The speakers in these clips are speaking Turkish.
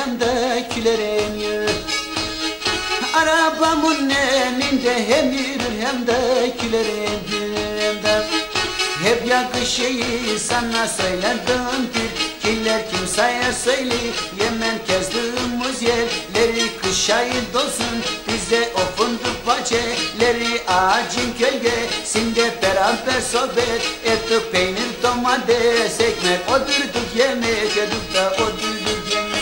yandakilerin yürü. Arabamın önünde hem yürür hem de kilerin yürüyümde. Hep yakışıyı sana söyledim bir kiler kimseye söyle. Yemen kezdiğimiz yerleri kış ayı dolsun. Bize o fındık bahçeleri ağacın gölgesinde beraber sohbet ettik. Peynir domates ekmek oturduk yemek yedik da oturduk yemek.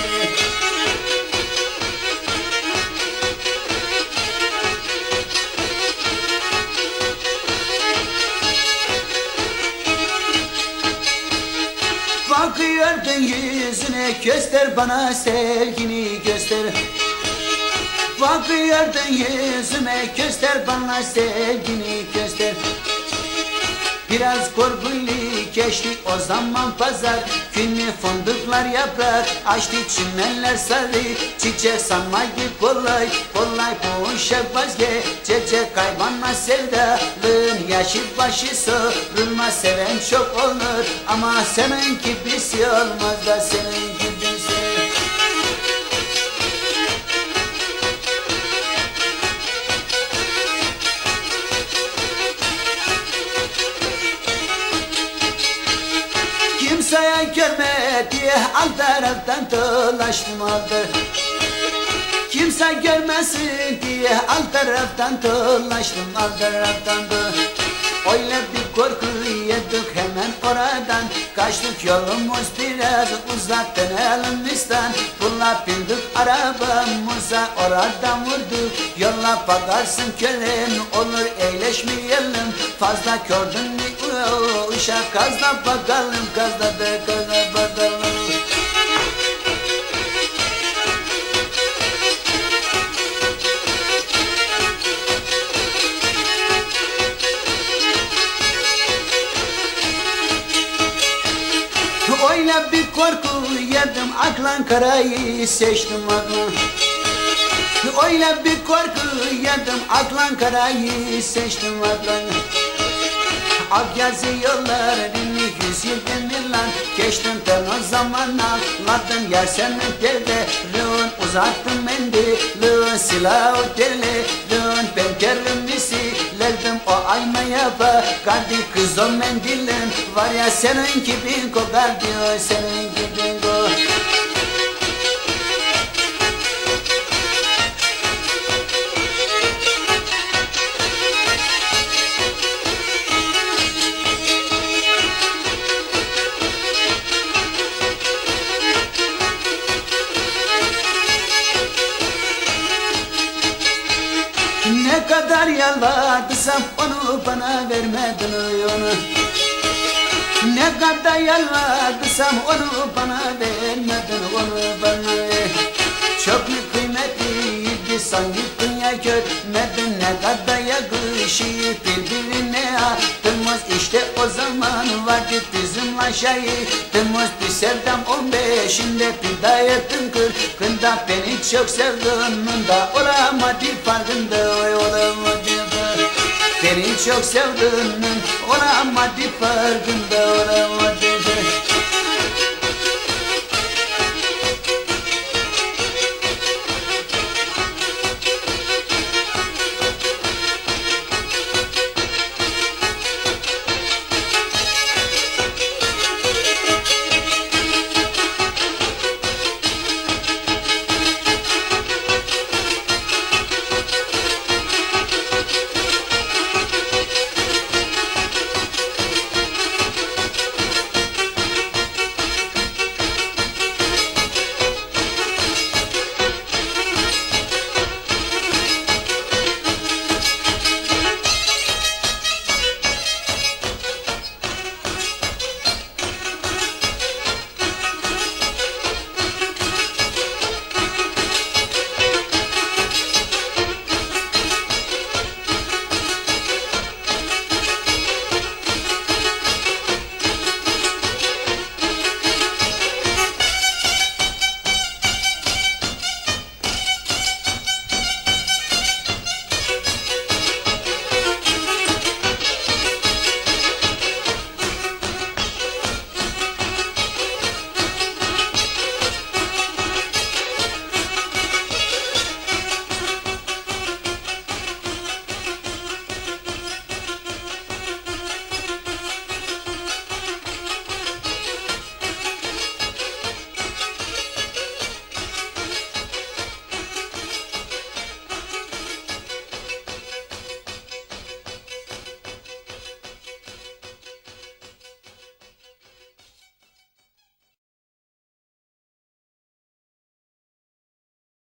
Bakıyordun yüzüne göster bana sevgini göster. Bakıyordun yüzüme göster bana sevgini göster. Biraz korkuyla geçti o zaman pazar günü, fındıklar yaprak açtı, çimenler sarı çiçek sanmayı kolay kolay bu işe vazgeçecek. Kaybanma sevdalığın yaşı başı sorulmaz, seven çok olur ama senin gibisi olmaz da senin gibisi. Kimseye görme diye alt taraftan dolaştım aldı. Kimse görmesin diye alt taraftan dolaştım alt taraftan da. Öyle bir korku yedik hemen oradan kaçtık, yolumuz biraz uzaktı elimizden. Bununla bindik arabamıza oradan vurduk. Yolla bakarsın kölen olur eğleşmeyelim. Fazla gördün mü uşak gazla bakalım, gazla be gazla bakalım. Öyle bir korku yedim aklan karayı seçtim aklan. Öyle bir korku yedim aklan karayı seçtim aklan. Akyazı yollarını 100 yıl demirlan geçtim ben o zaman anladım. Yer senin tellerin uzattım mendilin, silahı tellerin ben terimi silerdim. O aynaya bakardı kız o mendilin, var ya senin gibi kokar diyor, senin gibi kokar. Ne kadar yalvardıysam onu bana vermedin onu. Ne kadar yalvardıysam onu bana vermedin onu bana. Çok mu kıymetliydi sanki dünya görmedin, ne kadar yakışıyor birbirine attığımız. İşte o zaman vardı bizim aşağıdığımız bir sevdam 15'inde bidayetin 40'ında beni çok sevdiğinin da olamadı farkında, oy olamadı da. Beni çok sevdiğinin olamadı farkında, olamadı da.